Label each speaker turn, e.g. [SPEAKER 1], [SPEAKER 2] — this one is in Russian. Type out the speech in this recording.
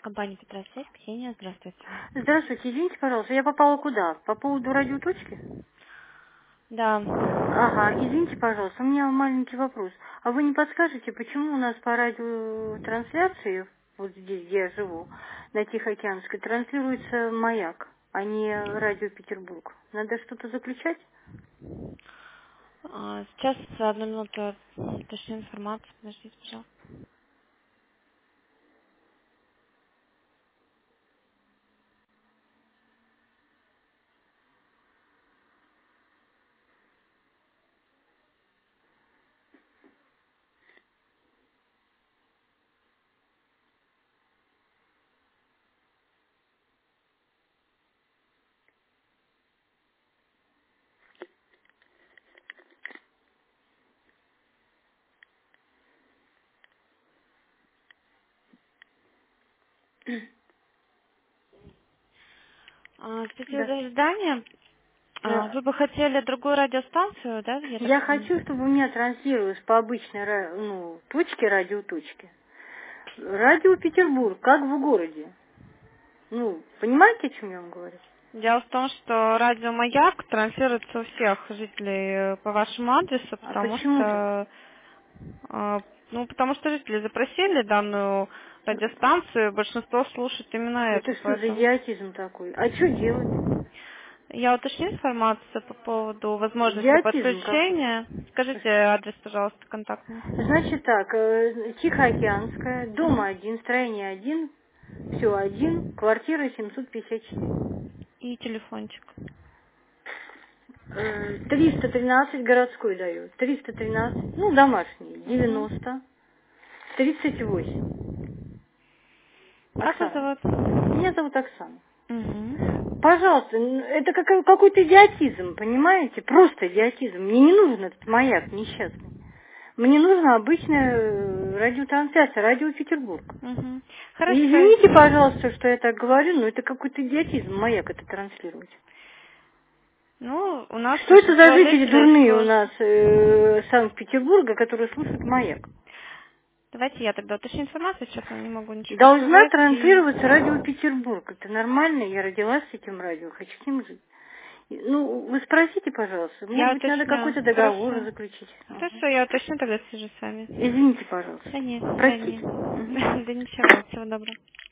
[SPEAKER 1] Компания «Петросвязь», Ксения, здравствуйте.
[SPEAKER 2] Здравствуйте, извините, пожалуйста, я попала куда? По поводу радиоточки?
[SPEAKER 1] Да.
[SPEAKER 2] Ага, извините, пожалуйста, у меня маленький вопрос. А вы не подскажете, почему у нас по радиотрансляции, вот здесь, где я живу, на Тихоокеанской, транслируется «Маяк», а не радио Петербург? Надо что-то заключать?
[SPEAKER 1] Сейчас одну минуту уточню информацию. Подождите, пожалуйста. Кстати,
[SPEAKER 2] Да.
[SPEAKER 1] до ожидания. Вы бы хотели другую радиостанцию, да, я так
[SPEAKER 2] Я
[SPEAKER 1] понимаю?
[SPEAKER 2] хочу, чтобы у меня транслировалось по обычной точке, радиоточке. Радио Петербург, как в городе. Понимаете, о чем я вам говорю?
[SPEAKER 1] Дело в том, что радио «Маяк» транслируется у всех жителей по вашему адресу,
[SPEAKER 2] А
[SPEAKER 1] потому
[SPEAKER 2] почему так?
[SPEAKER 1] что, потому что жители запросили данную радиостанцию, и большинство слушает именно
[SPEAKER 2] Это
[SPEAKER 1] эту,
[SPEAKER 2] что за
[SPEAKER 1] поэтому...
[SPEAKER 2] идиотизм такой? А что делать?
[SPEAKER 1] Я уточню информацию по поводу возможности
[SPEAKER 2] Идиотизм какой?
[SPEAKER 1] подключения. Скажите адрес, пожалуйста, контактный.
[SPEAKER 2] Значит так, Тихоокеанская, дом
[SPEAKER 1] Мгм.
[SPEAKER 2] 1, строение 1, все 1, квартира 754.
[SPEAKER 1] И телефончик.
[SPEAKER 2] 313 городской даю, 313, домашний,
[SPEAKER 1] Мгм.
[SPEAKER 2] 90, 38.
[SPEAKER 1] Как вас
[SPEAKER 2] Оксана.
[SPEAKER 1] зовут?
[SPEAKER 2] Меня зовут Оксана.
[SPEAKER 1] Мгм.
[SPEAKER 2] Пожалуйста, это какой-то идиотизм, понимаете? Просто идиотизм. Мне не нужен этот маяк несчастный. Мне нужна обычная радиотрансляция, радио Петербург.
[SPEAKER 1] Мгм.
[SPEAKER 2] И
[SPEAKER 1] Хорошо.
[SPEAKER 2] извините, пожалуйста, что я так говорю, но это какой-то идиотизм, маяк это транслировать.
[SPEAKER 1] Ну, у нас
[SPEAKER 2] Что это за
[SPEAKER 1] большинство
[SPEAKER 2] жители
[SPEAKER 1] жителей
[SPEAKER 2] дурные у
[SPEAKER 1] слушают.
[SPEAKER 2] нас Санкт-Петербурга, которые слушают маяк?
[SPEAKER 1] Давайте я тогда уточню информацию, сейчас я не могу ничего
[SPEAKER 2] Должна
[SPEAKER 1] сказать. И
[SPEAKER 2] транслироваться радио Петербург. Это нормально, я родилась с этим радио, хочу с ним жить. Вы спросите, пожалуйста, может
[SPEAKER 1] я
[SPEAKER 2] быть, надо
[SPEAKER 1] уточню.
[SPEAKER 2] какой-то договор
[SPEAKER 1] Хорошо.
[SPEAKER 2] заключить. Ага.
[SPEAKER 1] Хорошо, я уточню, тогда свяжусь с вами.
[SPEAKER 2] Извините, пожалуйста.
[SPEAKER 1] Да нет, до свидания.
[SPEAKER 2] Простите. Мгм.
[SPEAKER 1] Да ничего, всего доброго.